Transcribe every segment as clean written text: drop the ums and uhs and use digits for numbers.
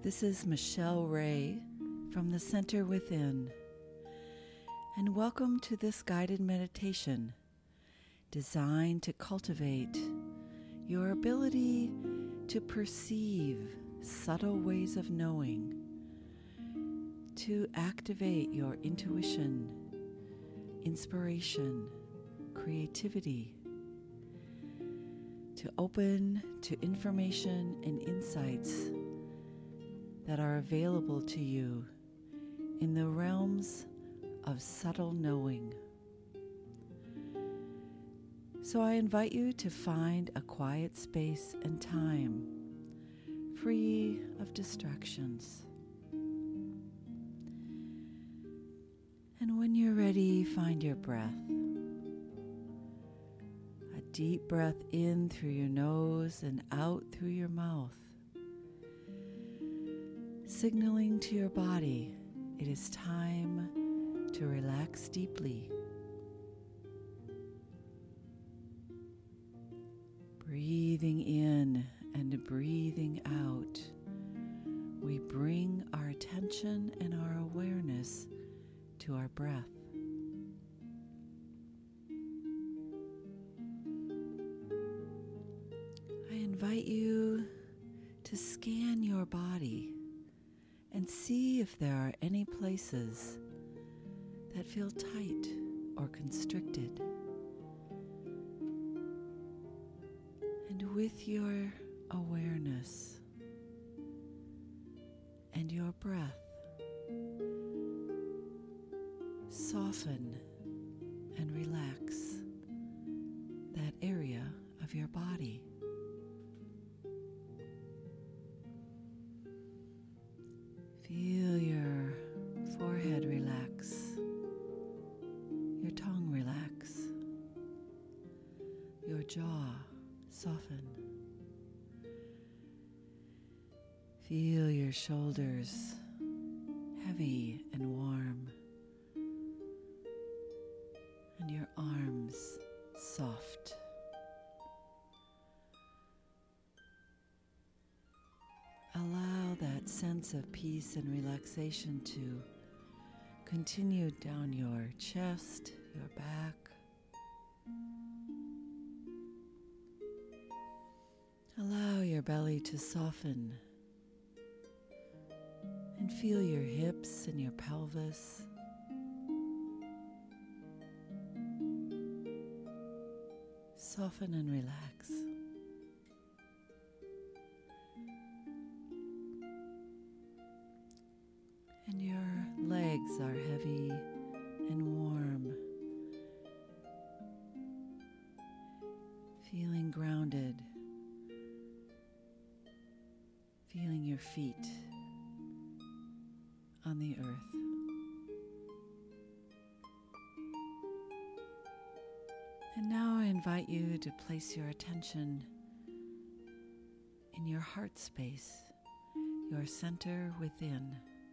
This is Michelle Ray from the Center Within, and welcome to this guided meditation designed to cultivate your ability to perceive subtle ways of knowing, to activate your intuition, inspiration, creativity, to open to information and insights that are available to you in the realms of subtle knowing. So I invite you to find a quiet space and time, free of distractions. And when you're ready, find your breath. A deep breath in through your nose and out through your mouth, signaling to your body it is time to relax deeply. Breathing in and breathing out, we bring our attention and our awareness to our breath. I invite you to scan your body and see if there are any places that feel tight or constricted. And with your awareness and your breath, soften and relax that area of your body. Feel your forehead relax, your tongue relax, your jaw soften. Feel your shoulders heavy and warm, and your arms soft. Allow that sense of peace and relaxation to continue down your chest, your back. Allow your belly to soften and feel your hips and your pelvis. Soften and relax. And your legs are heavy and warm, feeling grounded, feeling your feet on the earth. And now I invite you to place your attention in your heart space, your center within.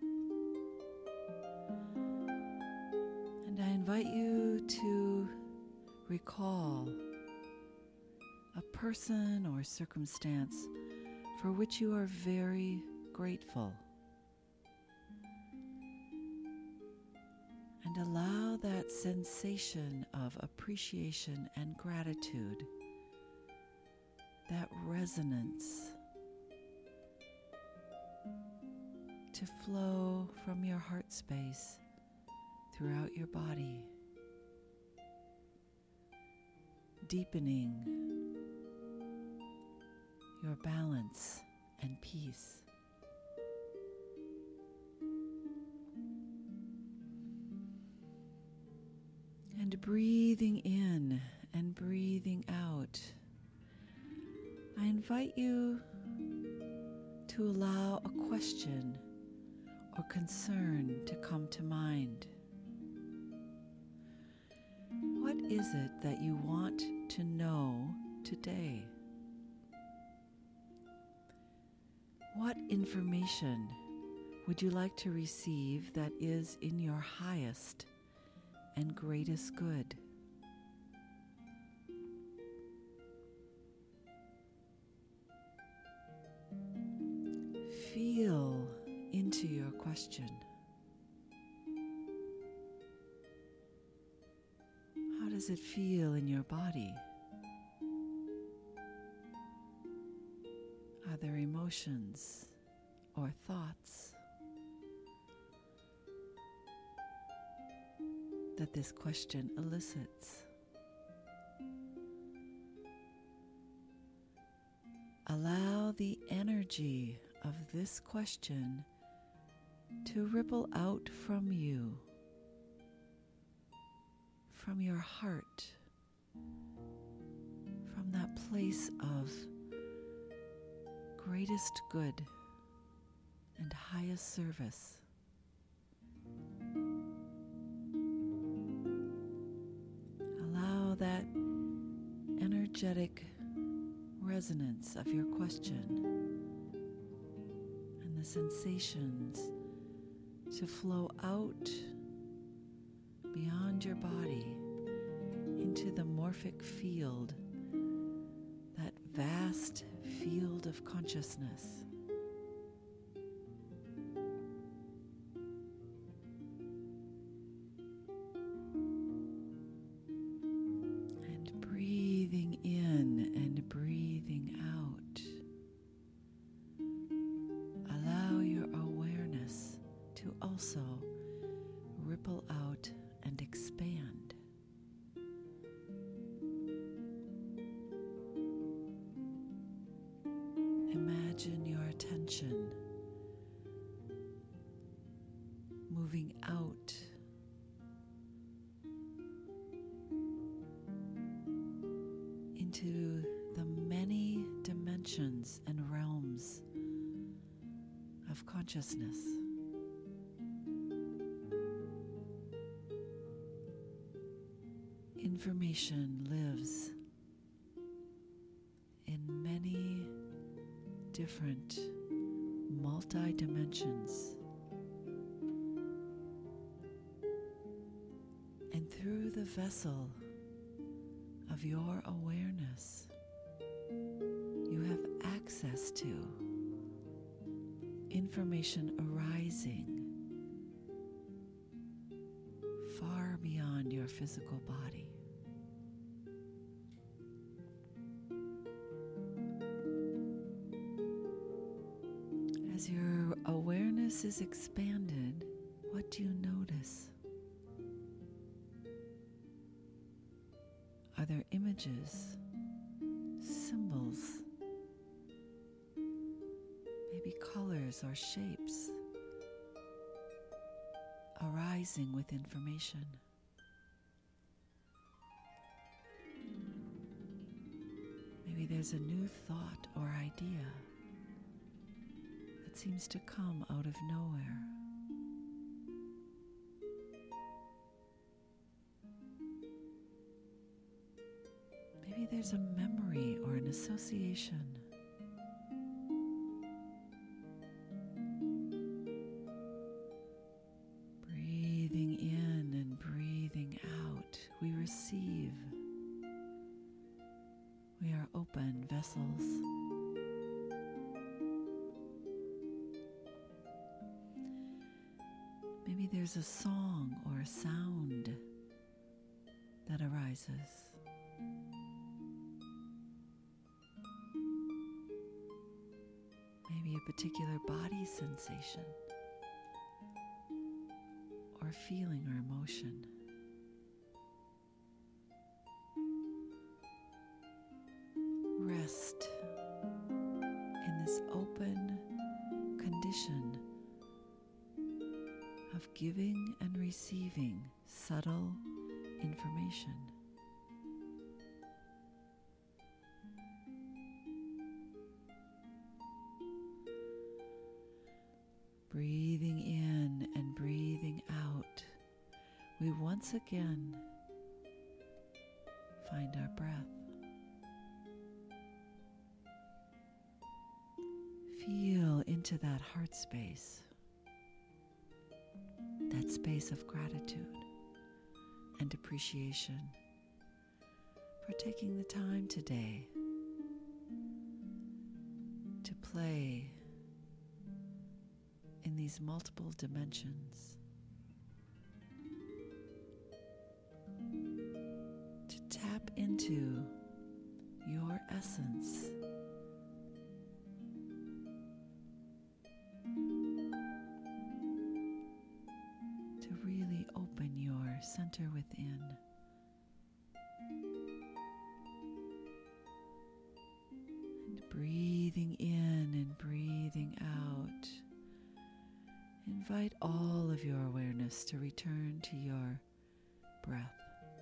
And I invite you to recall a person or circumstance for which you are very grateful. And allow that sensation of appreciation and gratitude, that resonance, to flow from your heart space throughout your body, deepening your balance and peace. And breathing in and breathing out, I invite you to allow a question or concern to come to mind. What is it that you want to know today? What information would you like to receive that is in your highest and greatest good? Feel to your question. How does it feel in your body? Are there emotions or thoughts that this question elicits? Allow the energy of this question to ripple out from you, from your heart, from that place of greatest good and highest service. Allow that energetic resonance of your question and the sensations to flow out beyond your body into the morphic field, that vast field of consciousness. And breathing in and breathing out, allow your awareness to also ripple out and expand. Imagine your attention moving out into the many dimensions and realms of consciousness. Information lives in many different multi-dimensions, and through the vessel of your awareness, you have access to information arising far beyond your physical body. As your awareness is expanded, what do you notice? Are there images, symbols, maybe colors or shapes arising with information? Maybe there's a new thought or idea that seems to come out of nowhere. Maybe there's a memory or an association. Breathing in and breathing out, we receive. We are open vessels. Maybe there's a song or a sound that arises. Maybe a particular body sensation or feeling or emotion. Rest in this open condition of giving and receiving subtle information. Breathing in and breathing out, we once again find our breath. Feel into that heart space, that space of gratitude and appreciation for taking the time today to play in these multiple dimensions, to tap into your essence, to really open your center within. And breathing in and breathing out, invite all of your awareness to return to your breath.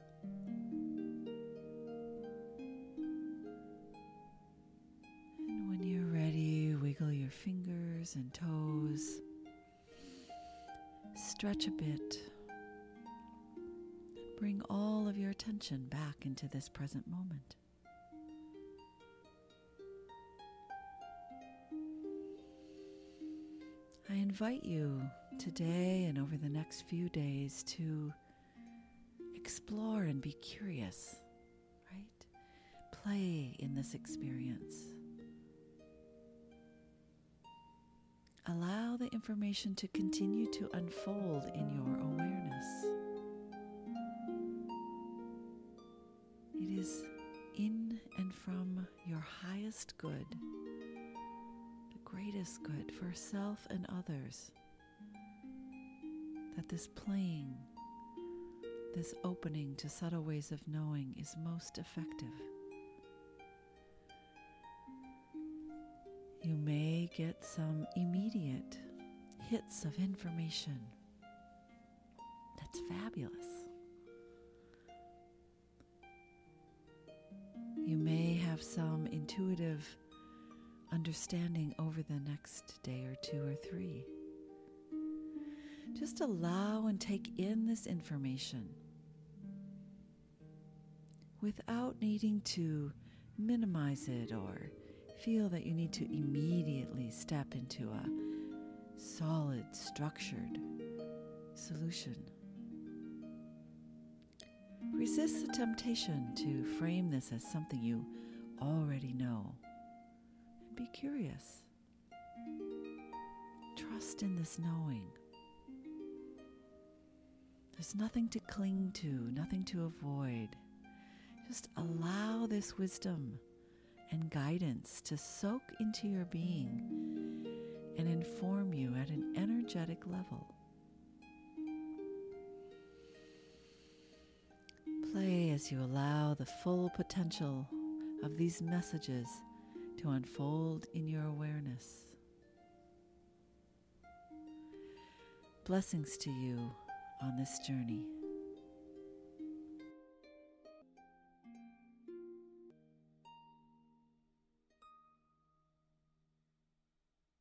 And when you're ready, wiggle your fingers and toes. Stretch a bit. Bring all of your attention back into this present moment. I invite you today and over the next few days to explore and be curious, right? Play in this experience. Allow the information to continue to unfold in your awareness. It is in and from your highest good, the greatest good for self and others, that this playing, this opening to subtle ways of knowing is most effective. You may get some immediate hits of information. That's fabulous. You may have some intuitive understanding over the next day or two or three. Just allow and take in this information without needing to minimize it or feel that you need to immediately step into a solid, structured solution. Resist the temptation to frame this as something you already know. And be curious. Trust in this knowing. There's nothing to cling to, nothing to avoid. Just allow this wisdom and guidance to soak into your being and inform you at an energetic level. Play as you allow the full potential of these messages to unfold in your awareness. Blessings to you on this journey.